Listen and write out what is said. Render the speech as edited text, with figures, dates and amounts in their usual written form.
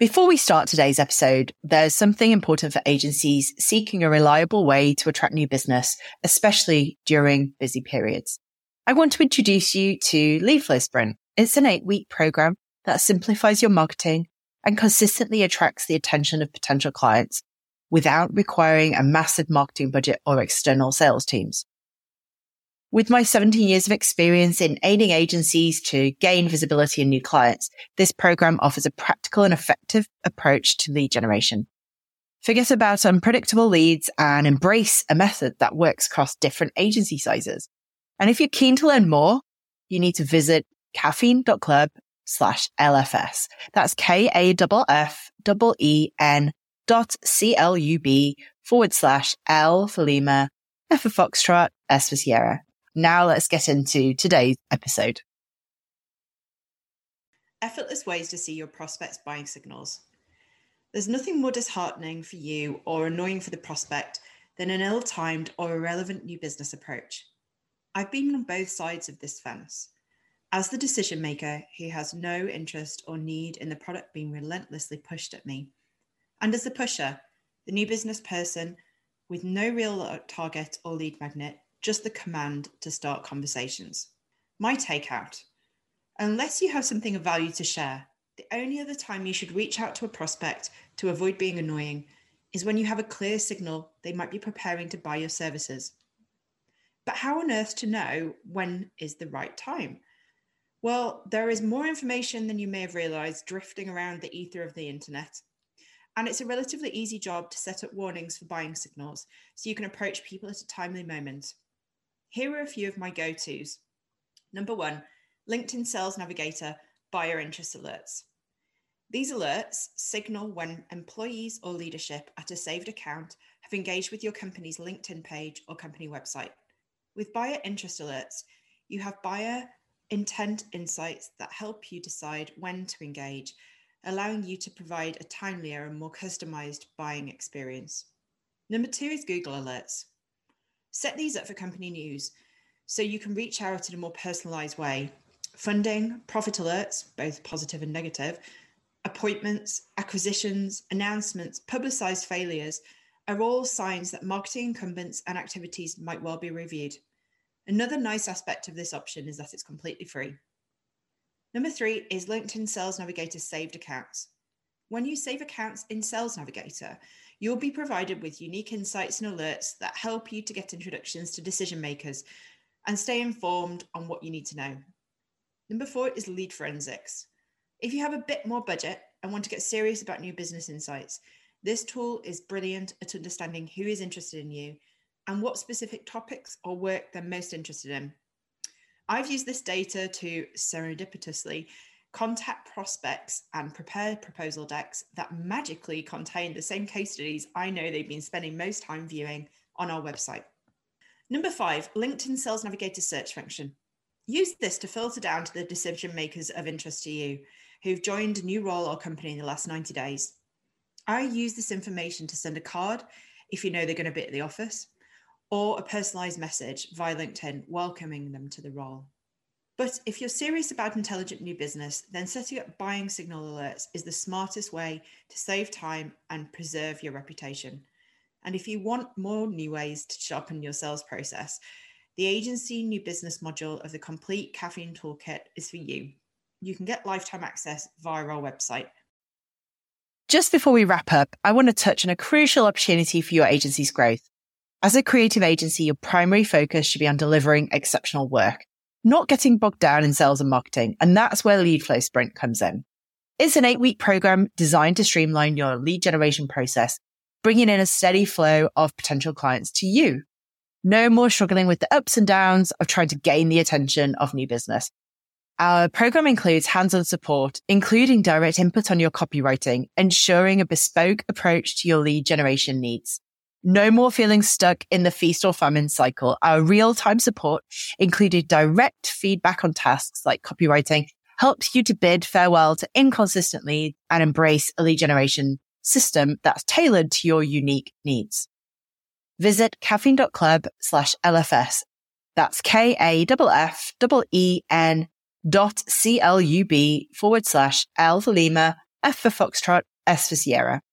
Before we start today's episode, there's something important for agencies seeking a reliable way to attract new business, especially during busy periods. I want to introduce you to Lead Flow Sprint. It's an 8-week program that simplifies your marketing and consistently attracts the attention of potential clients without requiring a massive marketing budget or external sales teams. With my 17 years of experience in aiding agencies to gain visibility and new clients, this program offers a practical and effective approach to lead generation. Forget about unpredictable leads and embrace a method that works across different agency sizes. And if you're keen to learn more, you need to visit caffeine.club/LFS. That's KAFFEN.CLUB/L for Lima, F for Foxtrot, S for Sierra. Now let's get into today's episode. Effortless ways to see your prospects' buying signals. There's nothing more disheartening for you or annoying for the prospect than an ill-timed or irrelevant new business approach. I've been on both sides of this fence. As the decision maker who has no interest or need in the product being relentlessly pushed at me, and as the pusher, the new business person with no real target or lead magnet, just the command to start conversations. My takeout: unless you have something of value to share, the only other time you should reach out to a prospect to avoid being annoying is when you have a clear signal they might be preparing to buy your services. But how on earth to know when is the right time? Well, there is more information than you may have realized drifting around the ether of the internet. And it's a relatively easy job to set up warnings for buying signals so you can approach people at a timely moment. Here are a few of my go-tos. Number 1, LinkedIn Sales Navigator Buyer Interest Alerts. These alerts signal when employees or leadership at a saved account have engaged with your company's LinkedIn page or company website. With buyer interest alerts, you have buyer intent insights that help you decide when to engage, allowing you to provide a timelier and more customized buying experience. Number 2 is Google Alerts. Set these up for company news so you can reach out in a more personalized way. Funding, profit alerts, both positive and negative, appointments, acquisitions, announcements, publicized failures are all signs that marketing incumbents and activities might well be reviewed. Another nice aspect of this option is that it's completely free. Number 3 is LinkedIn Sales Navigator Saved Accounts. When you save accounts in Sales Navigator, you'll be provided with unique insights and alerts that help you to get introductions to decision makers and stay informed on what you need to know. Number 4 is Lead Forensics. If you have a bit more budget and want to get serious about new business insights, this tool is brilliant at understanding who is interested in you and what specific topics or work they're most interested in. I've used this data to serendipitously contact prospects and prepare proposal decks that magically contain the same case studies I know they've been spending most time viewing on our website. Number 5, LinkedIn Sales Navigator search function. Use this to filter down to the decision makers of interest to you who've joined a new role or company in the last 90 days. I use this information to send a card if you know they're going to be at the office, or a personalized message via LinkedIn welcoming them to the role. But if you're serious about intelligent new business, then setting up buying signal alerts is the smartest way to save time and preserve your reputation. And if you want more new ways to sharpen your sales process, the agency new business module of the complete Caffeine Toolkit is for you. You can get lifetime access via our website. Just before we wrap up, I want to touch on a crucial opportunity for your agency's growth. As a creative agency, your primary focus should be on delivering exceptional work, not getting bogged down in sales and marketing. And that's where Lead Flow Sprint comes in. It's an 8-week program designed to streamline your lead generation process, bringing in a steady flow of potential clients to you. No more struggling with the ups and downs of trying to gain the attention of new business. Our program includes hands-on support, including direct input on your copywriting, ensuring a bespoke approach to your lead generation needs. No more feeling stuck in the feast or famine cycle. Our real-time support, including direct feedback on tasks like copywriting, helps you to bid farewell to inconsistent leads and embrace a lead generation system that's tailored to your unique needs. Visit caffeine.club/LFS. That's KAFFEN.CLUB/L for Lima, F for Foxtrot, S for Sierra.